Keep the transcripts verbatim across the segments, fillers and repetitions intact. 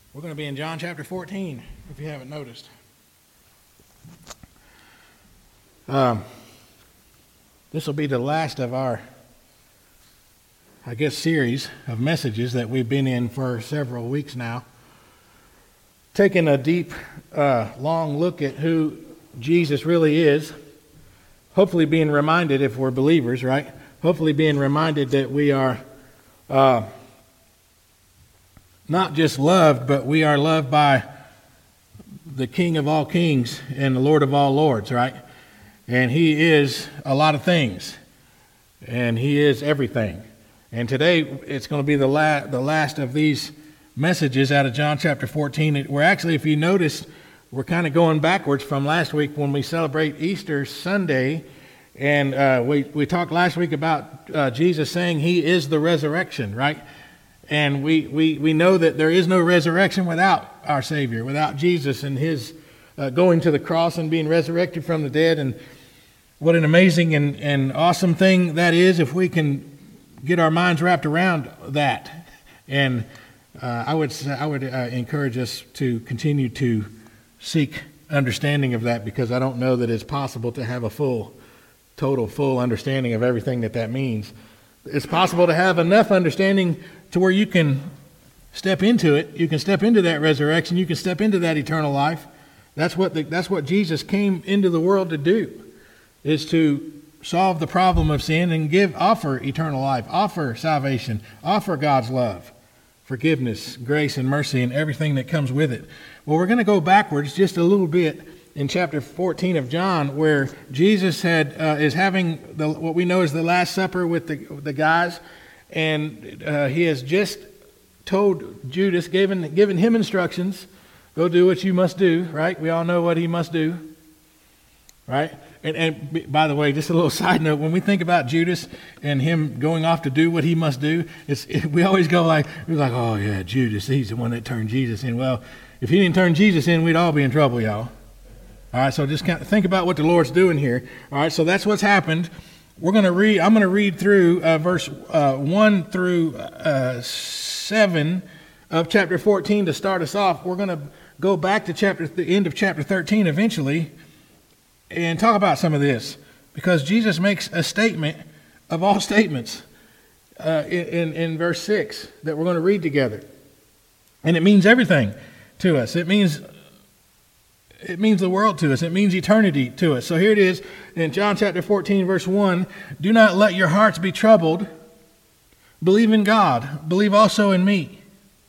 We're going to be in John chapter fourteen, if you haven't noticed. Um, this will be the last of our, I guess, series of messages that we've been in for several weeks now. Taking a deep, uh, long look at who Jesus really is. Hopefully being reminded, if we're believers, right? Hopefully being reminded that we are uh, not just loved, but we are loved by the King of all kings and the Lord of all lords, right? And he is a lot of things, and he is everything. And today it's going to be the, la- the last of these messages out of John chapter fourteen. We're actually, if you notice, we're kind of going backwards from last week when we celebrate Easter Sunday. And uh, we, we talked last week about uh, Jesus saying he is the resurrection, right? And we, we, we know that there is no resurrection without our Savior, without Jesus and his uh, going to the cross and being resurrected from the dead. And what an amazing and, and awesome thing that is if we can get our minds wrapped around that. And uh, I would, I would uh, encourage us to continue to seek understanding of that, because I don't know that it's possible to have a full, total, full understanding of everything that that means. It's possible to have enough understanding to where you can step into it. You can step into that resurrection. You can step into that eternal life. That's what the, that's what Jesus came into the world to do, is to solve the problem of sin and give, offer eternal life, offer salvation, offer God's love, forgiveness, grace, and mercy, and everything that comes with it. Well, we're going to go backwards just a little bit in chapter fourteen of John, where Jesus had uh, is having the, what we know as the Last Supper with the, the guys, and uh, he has just told Judas, given given him instructions, go do what you must do, right? We all know what he must do, right? And, and by the way, just a little side note, when we think about Judas and him going off to do what he must do, it's, it, we always go like, we're like, oh yeah, Judas, he's the one that turned Jesus in. Well, if he didn't turn Jesus in, we'd all be in trouble, y'all. All right, so just kind of think about what the Lord's doing here. All right, so that's what's happened. We're going to read, I'm going to read through uh, verse uh, one through uh, seven of chapter fourteen to start us off. We're going to go back to chapter the end of chapter thirteen eventually and talk about some of this, because Jesus makes a statement of all statements uh, in, in, in verse six that we're going to read together. And it means everything to us. It means It means the world to us. It means eternity to us. So here it is in John chapter fourteen, verse one. Do not let your hearts be troubled. Believe in God. Believe also in me.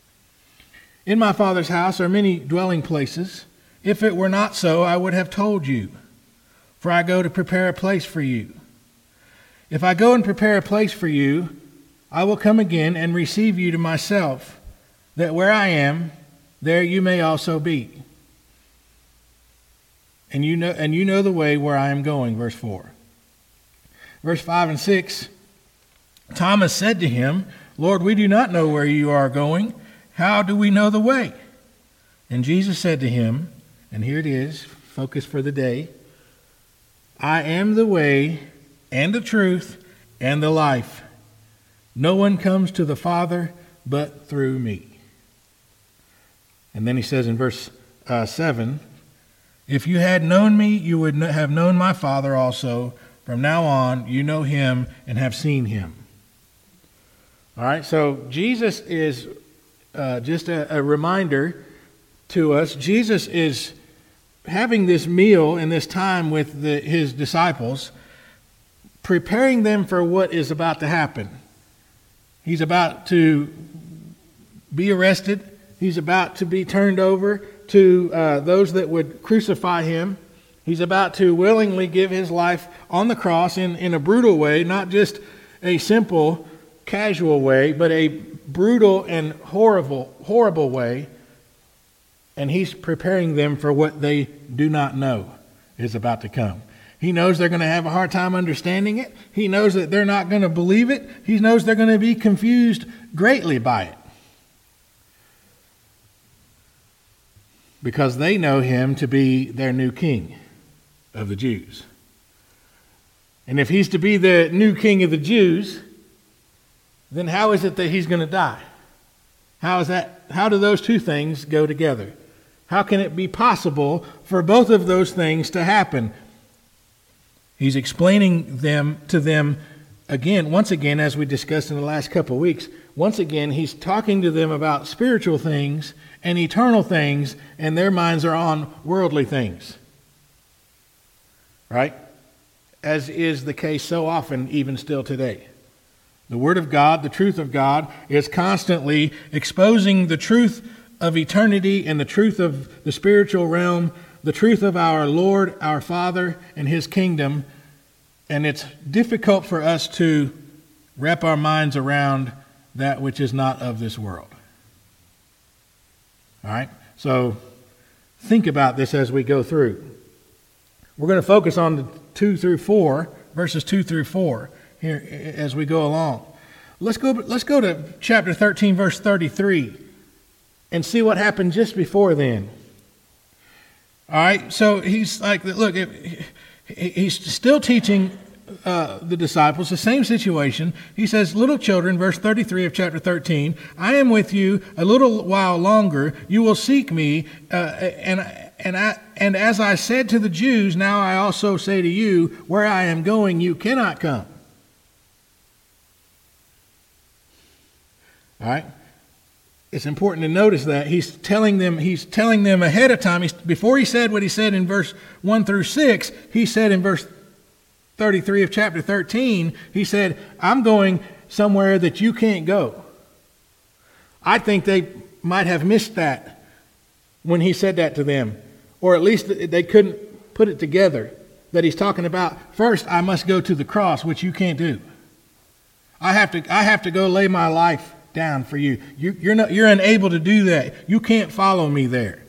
In my Father's house are many dwelling places. If it were not so, I would have told you. For I go to prepare a place for you. If I go and prepare a place for you, I will come again and receive you to myself, that where I am, there you may also be. And you know, and you know the way where I am going, verse four. Verse five and six, Thomas said to him, Lord, we do not know where you are going. How do we know the way? And Jesus said to him, and here it is, focus for the day, I am the way and the truth and the life. No one comes to the Father but through me. And then he says in verse uh, seven, if you had known me, you would have known my Father also. From now on, you know him and have seen him. All right, so Jesus is uh, just a, a reminder to us. Jesus is having this meal and this time with the, his disciples, preparing them for what is about to happen. He's about to be arrested. He's about to be turned over to uh, those that would crucify him. He's about to willingly give his life on the cross in, in a brutal way, not just a simple, casual way, but a brutal and horrible, horrible way. And he's preparing them for what they do not know is about to come. He knows they're going to have a hard time understanding it. He knows that they're not going to believe it. He knows they're going to be confused greatly by it, because they know him to be their new king of the Jews. And if he's to be the new king of the Jews, then how is it that he's going to die? How is that how do those two things go together? How can it be possible for both of those things to happen? He's explaining them to them again, once again, as we discussed in the last couple of weeks. Once again, he's talking to them about spiritual things and eternal things, and their minds are on worldly things. Right? As is the case so often, even still today. The Word of God, the truth of God, is constantly exposing the truth of eternity and the truth of the spiritual realm, the truth of our Lord, our Father, and His kingdom. And it's difficult for us to wrap our minds around that which is not of this world. All right? So think about this as we go through. We're going to focus on the two through four, verses two through four, here as we go along. Let's go, let's go to chapter thirteen, verse thirty-three, and see what happened just before then. All right, so he's like, look, he's still teaching uh, the disciples the same situation. He says, little children, verse thirty-three of chapter thirteen, I am with you a little while longer. You will seek me, uh, and and I, and as I said to the Jews, now I also say to you, where I am going, you cannot come. All right. It's important to notice that he's telling them, he's telling them ahead of time. He's, before he said what he said in verse one through six, he said in verse thirty-three of chapter thirteen, he said, I'm going somewhere that you can't go. I think they might have missed that when he said that to them, or at least they couldn't put it together, that he's talking about, first I must go to the cross, which you can't do. I have to, I have to go lay my life down for you. you you're not, you're unable to do that. You can't follow me there.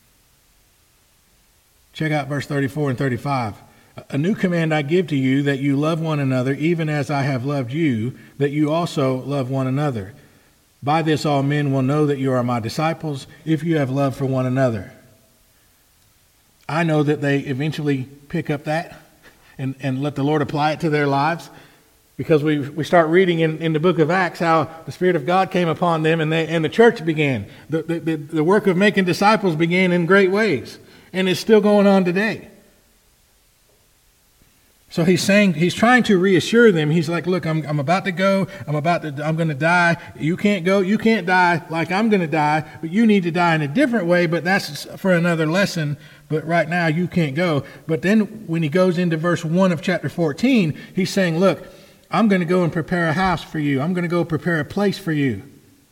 Check out verse thirty-four and thirty-five. A new command I give to you, that you love one another, even as I have loved you, that you also love one another. By this all men will know that you are my disciples, if you have love for one another. I know that they eventually pick up that and, and let the Lord apply it to their lives. Because we we start reading in, in the book of Acts how the Spirit of God came upon them and they and the church began. The, the, the work of making disciples began in great ways. And it's still going on today. So he's saying, he's trying to reassure them. He's like, look, I'm I'm about to go. I'm about to, I'm going to die. You can't go. You can't die like I'm going to die. But you need to die in a different way. But that's for another lesson. But right now you can't go. But then when he goes into verse one of chapter fourteen, he's saying, look, I'm going to go and prepare a house for you. I'm going to go prepare a place for you.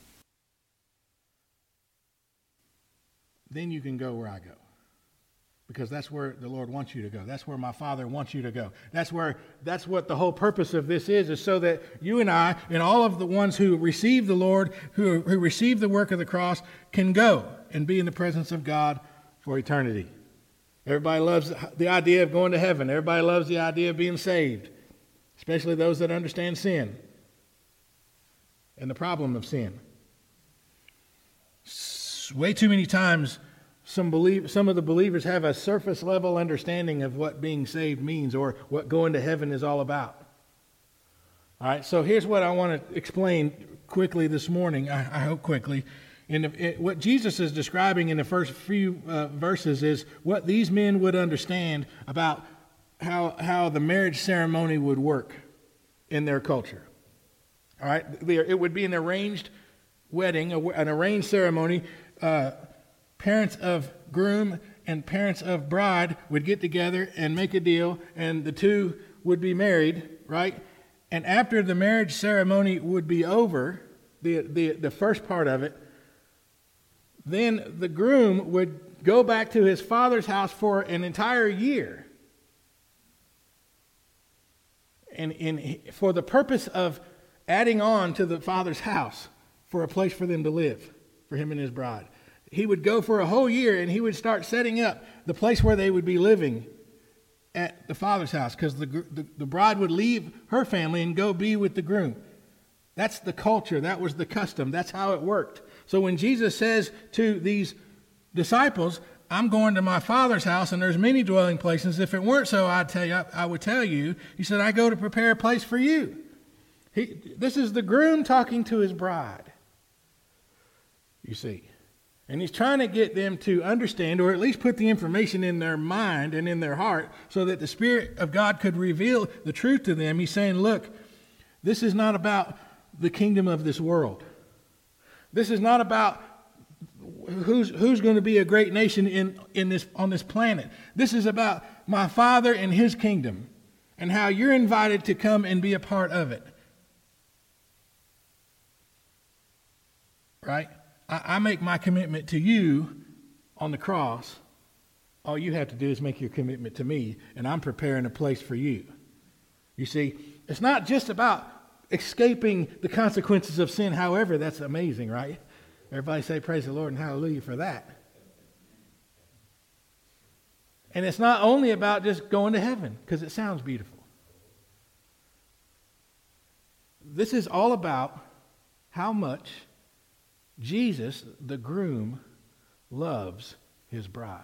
Then you can go where I go. Because that's where the Lord wants you to go. That's where my Father wants you to go. That's where, that's what the whole purpose of this is, is so that you and I and all of the ones who receive the Lord, who, who receive the work of the cross, can go and be in the presence of God for eternity. Everybody loves the idea of going to heaven. Everybody loves the idea of being saved. Especially those that understand sin and the problem of sin. Way too many times, some believe, some of the believers have a surface level understanding of what being saved means or what going to heaven is all about. All right, so here's what I want to explain quickly this morning, I, I hope quickly. In the, it, what Jesus is describing in the first few uh, verses is what these men would understand about how how the marriage ceremony would work in their culture. All right, it would be an arranged wedding, an arranged ceremony. Uh, parents of groom and parents of bride would get together and make a deal, and the two would be married, right? And after the marriage ceremony would be over, the the, the first part of it, then the groom would go back to his father's house for an entire year. And in, for the purpose of adding on to the father's house for a place for them to live, for him and his bride. He would go for a whole year and he would start setting up the place where they would be living at the father's house, because the, the, the bride would leave her family and go be with the groom. That's the culture. That was the custom. That's how it worked. So when Jesus says to these disciples, I'm going to my Father's house, and there's many dwelling places. If it weren't so, I'd tell you, I would tell you. He said, I go to prepare a place for you. He, this is the groom talking to his bride. you see. And he's trying to get them to understand, or at least put the information in their mind and in their heart, so that the Spirit of God could reveal the truth to them. He's saying, look, this is not about the kingdom of this world. This is not about who's who's going to be a great nation in, in this on this planet. This is about my Father and his kingdom, and how you're invited to come and be a part of it. Right? I, I make my commitment to you on the cross. All you have to do is make your commitment to me, and I'm preparing a place for you. You see, it's not just about escaping the consequences of sin. However, that's amazing, right? Everybody say praise the Lord and hallelujah for that. And it's not only about just going to heaven, because it sounds beautiful. This is all about how much Jesus, the groom, loves his bride.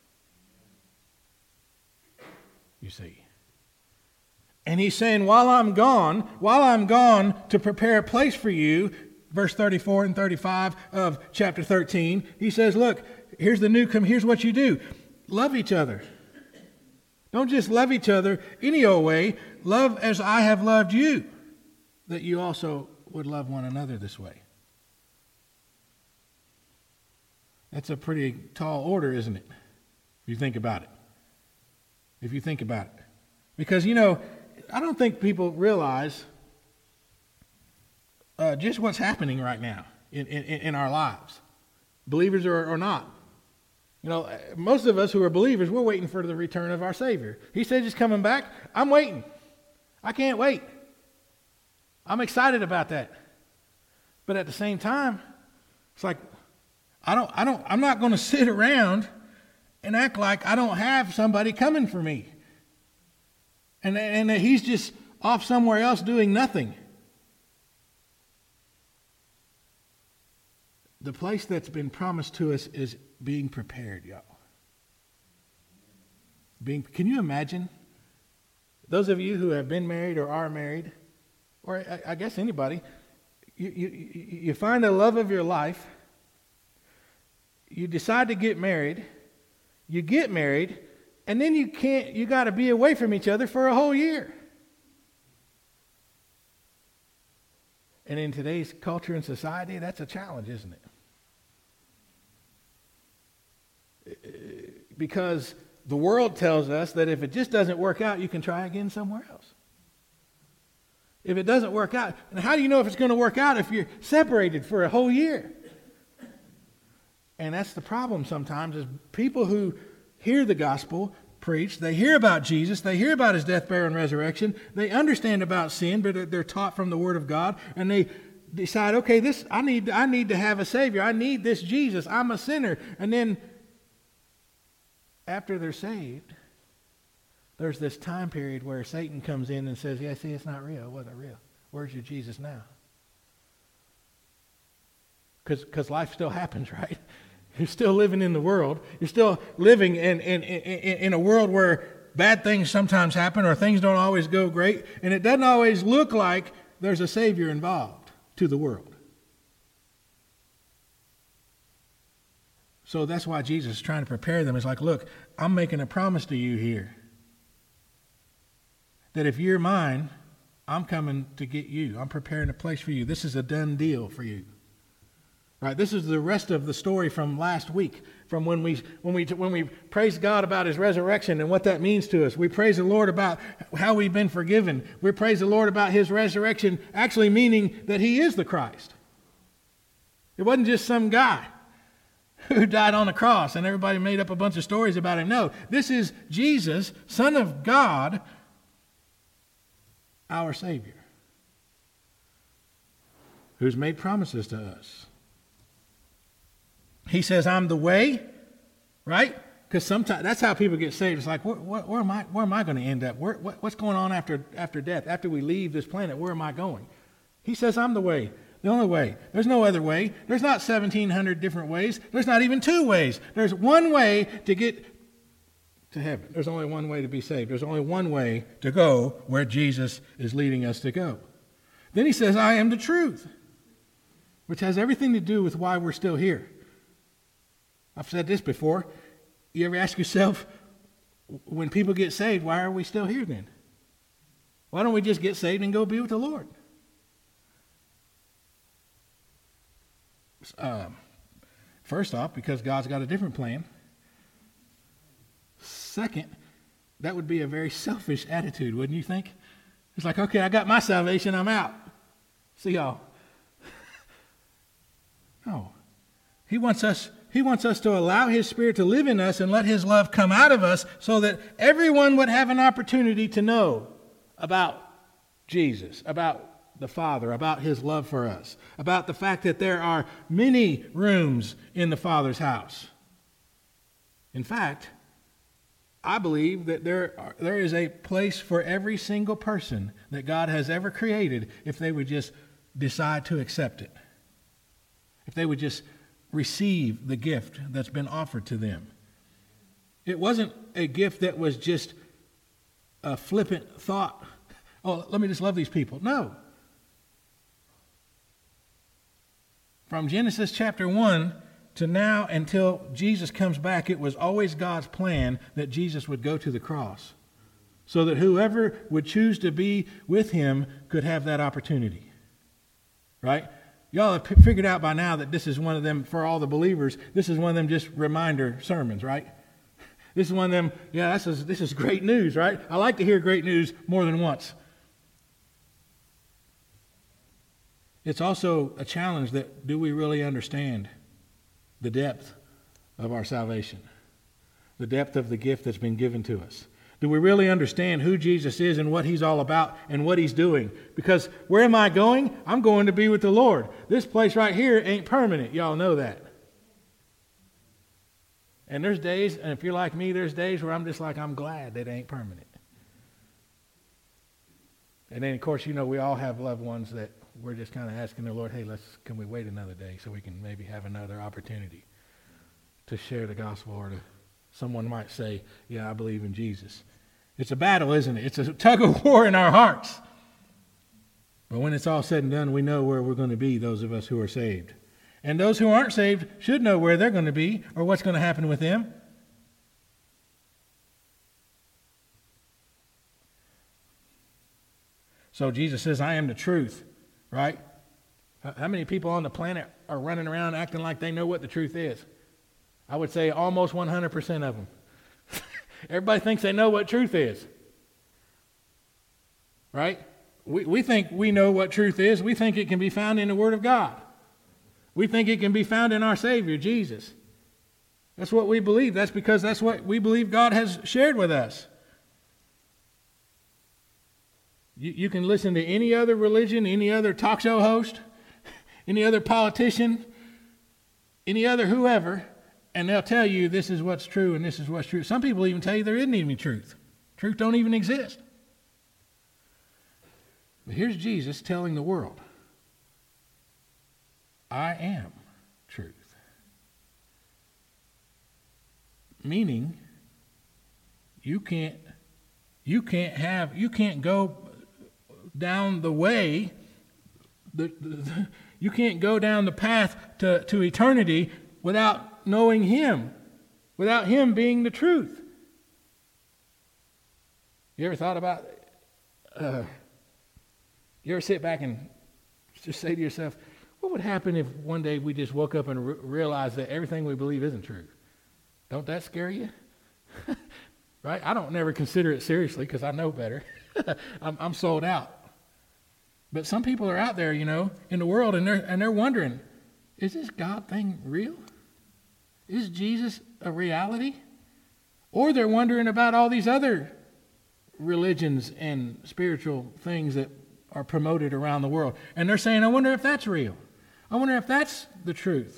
You see. And he's saying, while I'm gone, while I'm gone to prepare a place for you, verse thirty-four and thirty-five of chapter thirteen, he says, look, here's the new, here's what you do. Love each other. Don't just love each other any old way. Love as I have loved you, that you also would love one another this way. That's a pretty tall order, isn't it? If you think about it. If you think about it. Because, you know, I don't think people realize uh, just what's happening right now in, in, in our lives, believers or, or not. You know, most of us who are believers, we're waiting for the return of our Savior. He says he's coming back. I'm waiting. I can't wait. I'm excited about that. But at the same time, it's like, I don't, I don't, I'm not going to sit around and act like I don't have somebody coming for me. And, and that he's just off somewhere else doing nothing. The place that's been promised to us is being prepared, y'all. Being, can you imagine? Those of you who have been married or are married, or I, I guess anybody, you, you, you find the love of your life, you decide to get married, you get married, and then you can't, you got to be away from each other for a whole year. And in today's culture and society, that's a challenge, isn't it? Because the world tells us that if it just doesn't work out, you can try again somewhere else. If it doesn't work out, and how do you know if it's going to work out if you're separated for a whole year? And that's the problem sometimes, is people who hear the gospel preached, they hear about Jesus, they hear about his death, burial, and resurrection, they understand about sin, but they're taught from the Word of God, and they decide, okay, this I need I need to have a Savior. I need this Jesus. I'm a sinner. And then after they're saved, there's this time period where Satan comes in and says, yeah, see, it's not real. It wasn't real. Where's your Jesus now? Because life still happens, right? You're still living in the world. You're still living in, in, in, in a world where bad things sometimes happen or things don't always go great. And it doesn't always look like there's a Savior involved to the world. So that's why Jesus is trying to prepare them. It's like, look, I'm making a promise to you here. That if you're mine, I'm coming to get you. I'm preparing a place for you. This is a done deal for you. Right, this is the rest of the story from last week, from when we when we when we praised God about his resurrection and what that means to us. We praise the Lord about how we've been forgiven. We praise the Lord about his resurrection actually meaning that he is the Christ. It wasn't just some guy who died on the cross and everybody made up a bunch of stories about him. No, this is Jesus, Son of God, our Savior, who's made promises to us. He says, I'm the way, right? Because sometimes that's how people get saved. It's like, where, where, where am I? Where am I going to end up? Where, what, what's going on after after death? After we leave this planet, where am I going? He says, I'm the way, the only way. There's no other way. There's not seventeen hundred different ways. There's not even two ways. There's one way to get to heaven. There's only one way to be saved. There's only one way to go where Jesus is leading us to go. Then he says, I am the truth. which has everything to do with why we're still here. I've said this before. You ever ask yourself, when people get saved, why are we still here then? Why don't we just get saved and go be with the Lord? Um, first off, because God's got a different plan. Second, that would be a very selfish attitude, wouldn't you think? It's like, okay, I got my salvation, I'm out. See y'all. No. He wants us, he wants us to allow his Spirit to live in us and let his love come out of us so that everyone would have an opportunity to know about Jesus, about the Father, about his love for us, about the fact that there are many rooms in the Father's house. In fact, I believe that there are, there is a place for every single person that God has ever created if they would just decide to accept it. If they would just receive the gift that's been offered to them. It wasn't a gift that was just a flippant thought. Oh, let me just love these people. No. From Genesis chapter one to now until Jesus comes back, it was always God's plan that Jesus would go to the cross so that whoever would choose to be with him could have that opportunity. Right? Y'all have p- figured out by now that this is one of them, for all the believers, this is one of them just reminder sermons, right? This is one of them, yeah, this is, this is great news, right? I like to hear great news more than once. It's also a challenge that do we really understand the depth of our salvation? The depth of the gift that's been given to us? Do we really understand who Jesus is and what he's all about and what he's doing? Because where am I going? I'm going to be with the Lord. This place right here ain't permanent. Y'all know that. And there's days, and if you're like me, there's days where I'm just like, I'm glad that it ain't permanent. And then, of course, you know, we all have loved ones that we're just kind of asking the Lord, hey, let's can we wait another day so we can maybe have another opportunity to share the gospel, or to someone might say, yeah, I believe in Jesus. It's a battle, isn't it? It's a tug of war in our hearts. But when it's all said and done, we know where we're going to be, those of us who are saved. And those who aren't saved should know where they're going to be or what's going to happen with them. So Jesus says, I am the truth, right? How many people on the planet are running around acting like they know what the truth is? I would say almost one hundred percent of them. Everybody thinks they know what truth is. Right? We, we think we know what truth is. We think it can be found in the Word of God. We think it can be found in our Savior, Jesus. That's what we believe. That's because that's what we believe God has shared with us. You, you can listen to any other religion, any other talk show host, any other politician, any other whoever, and they'll tell you this is what's true and this is what's true. Some people even tell you there isn't even truth. Truth don't even exist. But here's Jesus telling the world, I am truth. Meaning, you can't, you can't have, you can't go down the way, the, the, the, you can't go down the path to, to eternity without knowing him, without him being the truth. You ever thought about, uh, you ever sit back and just say to yourself, what would happen if one day we just woke up and re- realized that everything we believe isn't true? Don't that scare you? Right? I don't never consider it seriously because I know better. I'm, I'm sold out. But some people are out there, you know, in the world, and they're and they're wondering, is this God thing real? Is Jesus a reality? Or they're wondering about all these other religions and spiritual things that are promoted around the world. And they're saying, I wonder if that's real. I wonder if that's the truth.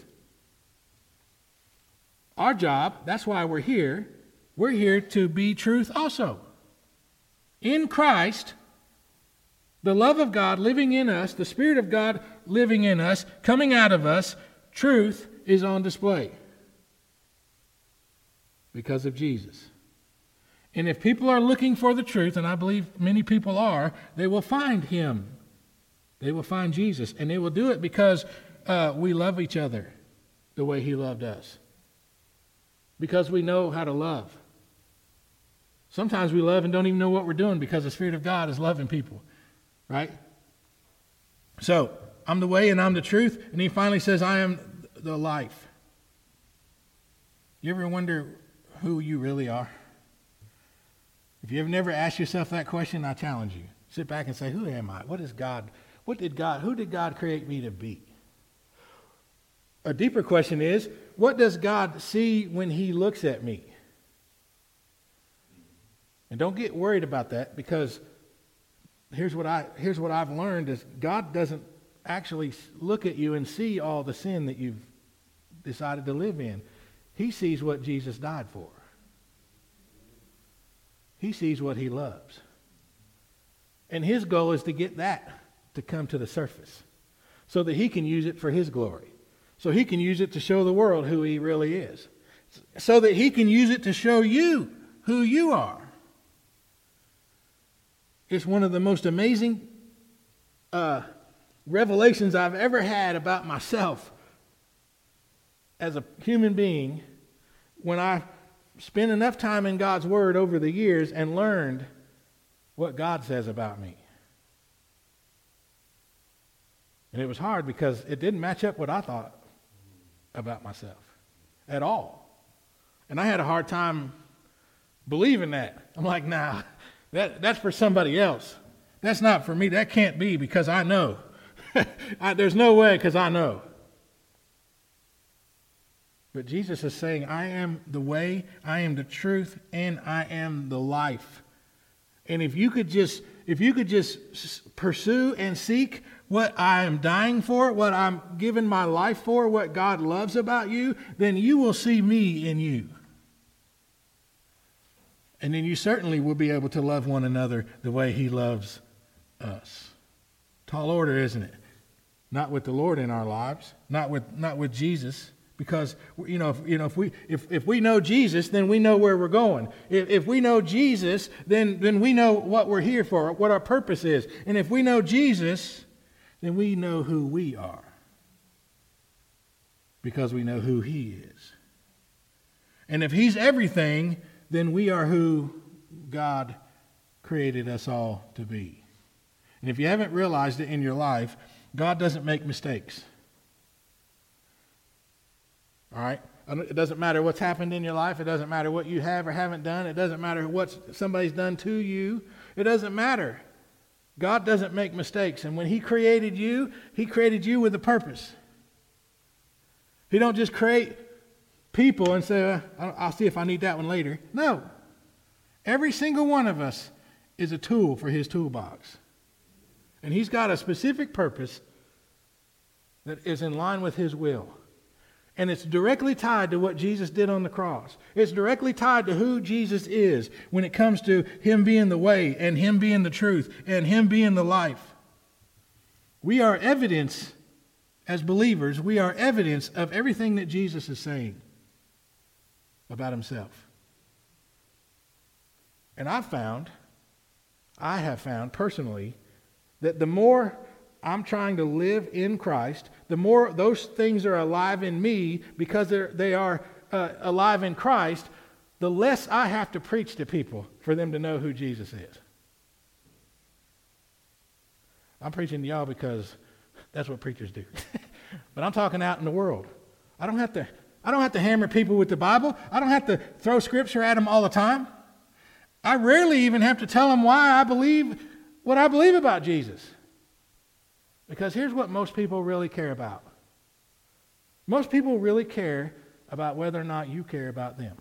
Our job, that's why we're here, we're here to be truth also. In Christ, the love of God living in us, the Spirit of God living in us, coming out of us, truth is on display. Because of Jesus. And if people are looking for the truth, and I believe many people are, they will find him. They will find Jesus. And they will do it because uh, we love each other the way he loved us. Because we know how to love. Sometimes we love and don't even know what we're doing because the Spirit of God is loving people. Right? So, I'm the way and I'm the truth. And he finally says, I am the life. You ever wonder who you really are? If you have never asked yourself that question, I challenge you. Sit back and say, who am I? What is God? What did God, who did God create me to be? A deeper question is, what does God see when he looks at me? And don't get worried about that, because here's what I here's what I've learned is God doesn't actually look at you and see all the sin that you've decided to live in. He sees what Jesus died for. He sees what he loves. And his goal is to get that to come to the surface so that he can use it for his glory. So he can use it to show the world who he really is. So that he can use it to show you who you are. It's one of the most amazing uh, revelations I've ever had about myself as a human being when I spent enough time in God's Word over the years and learned what God says about me. And it was hard because it didn't match up what I thought about myself at all. And I had a hard time believing that. I'm like, nah, that, that's for somebody else. That's not for me. That can't be because I know. I, there's no way because I know. But Jesus is saying, I am the way, I am the truth, and I am the life. And if you could just, if you could just pursue and seek what I am dying for, what I'm giving my life for, what God loves about you, then you will see me in you. And then you certainly will be able to love one another the way he loves us. Tall order, isn't it? Not with the Lord in our lives, not with not with Jesus. Because, you know, if, you know, if we if, if we know Jesus, then we know where we're going. If, if we know Jesus, then, then we know what we're here for, what our purpose is. And if we know Jesus, then we know who we are. Because we know who he is. And if he's everything, then we are who God created us all to be. And if you haven't realized it in your life, God doesn't make mistakes. All right? It doesn't matter what's happened in your life. It doesn't matter what you have or haven't done. It doesn't matter what somebody's done to you. It doesn't matter. God doesn't make mistakes. And when he created you, he created you with a purpose. He don't just create people and say, uh, I'll see if I need that one later. No. Every single one of us is a tool for his toolbox. And he's got a specific purpose that is in line with his will. And it's directly tied to what Jesus did on the cross. It's directly tied to who Jesus is when it comes to him being the way and him being the truth and him being the life. We are evidence, as believers, we are evidence of everything that Jesus is saying about himself. And I've found, I have found personally, that the more I'm trying to live in Christ, the more those things are alive in me because they're, they are uh, alive in Christ, the less I have to preach to people for them to know who Jesus is. I'm preaching to y'all because that's what preachers do. But I'm talking out in the world. I don't have to, I don't have to hammer people with the Bible. I don't have to throw scripture at them all the time. I rarely even have to tell them why I believe what I believe about Jesus. Because here's what most people really care about. Most people really care about whether or not you care about them.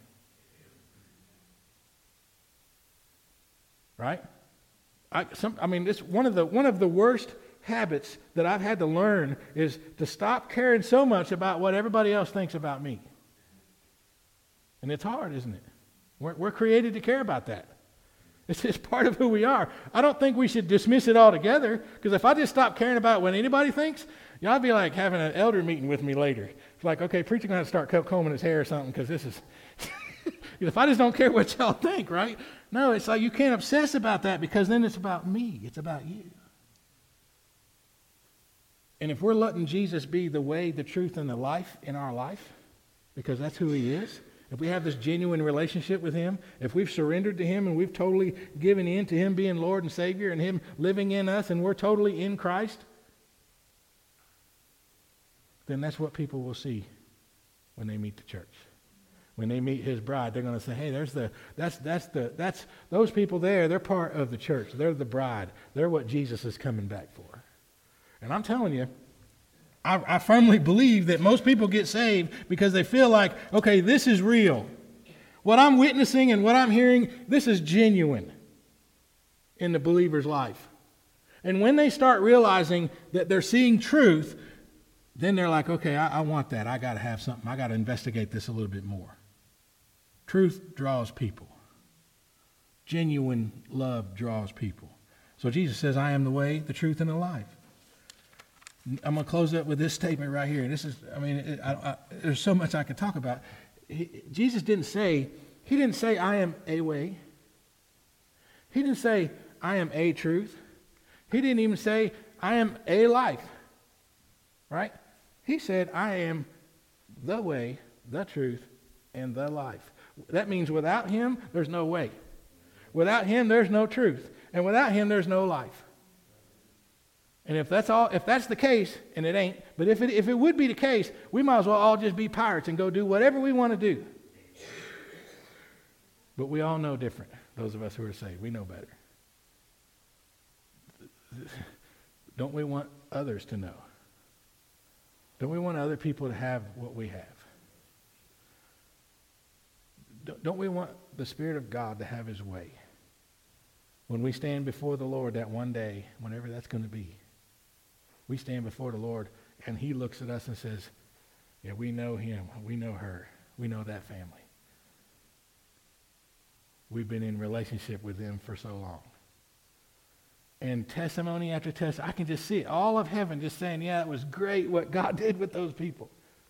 Right? I, some, I mean, it's one of the one of the worst habits that I've had to learn is to stop caring so much about what everybody else thinks about me. And it's hard, isn't it? We're, we're created to care about that. It's just part of who we are. I don't think we should dismiss it altogether, because if I just stop caring about what anybody thinks, y'all be like having an elder meeting with me later. It's like, okay, preacher going to start combing his hair or something, because this is... if I just don't care what y'all think, right? No, it's like you can't obsess about that, because then it's about me. It's about you. And if we're letting Jesus be the way, the truth, and the life in our life, because that's who he is, if we have this genuine relationship with him, if we've surrendered to him and we've totally given in to him being Lord and Savior and him living in us and we're totally in Christ, then that's what people will see when they meet the church. When they meet his bride, they're going to say, hey, there's the, that's, that's the, that's, those people there, they're part of the church. They're the bride. They're what Jesus is coming back for. And I'm telling you, I, I firmly believe that most people get saved because they feel like, okay, this is real. What I'm witnessing and what I'm hearing, this is genuine in the believer's life. And when they start realizing that they're seeing truth, then they're like, okay, I, I want that. I got to have something. I got to investigate this a little bit more. Truth draws people. Genuine love draws people. So Jesus says, I am the way, the truth, and the life. I'm going to close up with this statement right here. This is, I mean, it, I, I, there's so much I could talk about. He, Jesus didn't say, he didn't say, I am a way. He didn't say, I am a truth. He didn't even say, I am a life. Right? He said, I am the way, the truth, and the life. That means without him, there's no way. Without him, there's no truth. And without him, there's no life. And if that's all, if that's the case, and it ain't, but if it, if it would be the case, we might as well all just be pirates and go do whatever we want to do. But we all know different, those of us who are saved. We know better. Don't we want others to know? Don't we want other people to have what we have? Don't we want the Spirit of God to have his way? When we stand before the Lord that one day, whenever that's going to be, we stand before the Lord and he looks at us and says, yeah, we know him, we know her, we know that family. We've been in relationship with them for so long. And testimony after testimony, I can just see it. All of heaven just saying, yeah, it was great what God did with those people.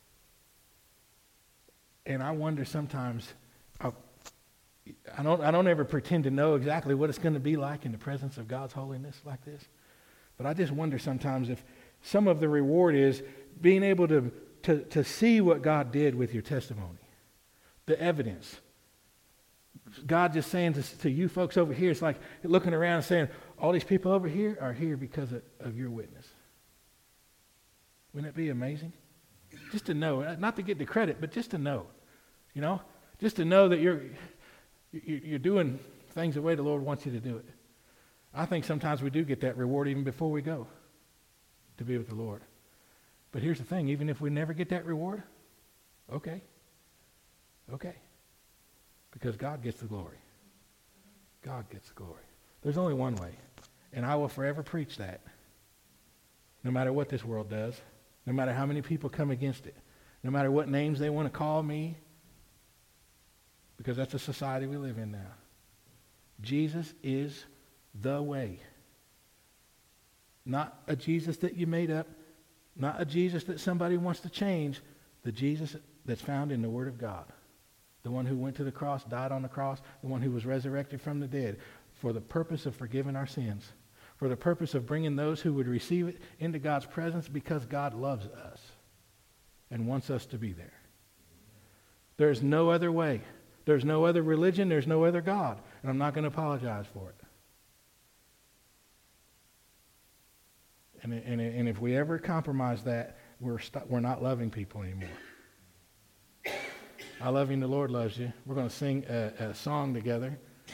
And I wonder sometimes, I, I don't I don't ever pretend to know exactly what it's going to be like in the presence of God's holiness like this. But I just wonder sometimes if some of the reward is being able to, to, to see what God did with your testimony. The evidence. God just saying to, to you folks over here, it's like looking around and saying, all these people over here are here because of, of your witness. Wouldn't it be amazing? Just to know, not to get the credit, but just to know, you know, just to know that you're you're doing things the way the Lord wants you to do it. I think sometimes we do get that reward even before we go to be with the Lord. But here's the thing, even if we never get that reward, okay, okay, because God gets the glory. God gets the glory. There's only one way, and I will forever preach that, no matter what this world does, no matter how many people come against it, no matter what names they want to call me, because that's the society we live in now. Jesus is the way. Not a Jesus that you made up, not a Jesus that somebody wants to change, the Jesus that's found in the Word of God. The one who went to the cross, died on the cross, the one who was resurrected from the dead for the purpose of forgiving our sins, for the purpose of bringing those who would receive it into God's presence because God loves us and wants us to be there. There's no other way. There's no other religion. There's no other God. And I'm not going to apologize for it. And, and, and if we ever compromise that, we're, st- we're not loving people anymore. I love you and the Lord loves you. We're going to sing a, a song together.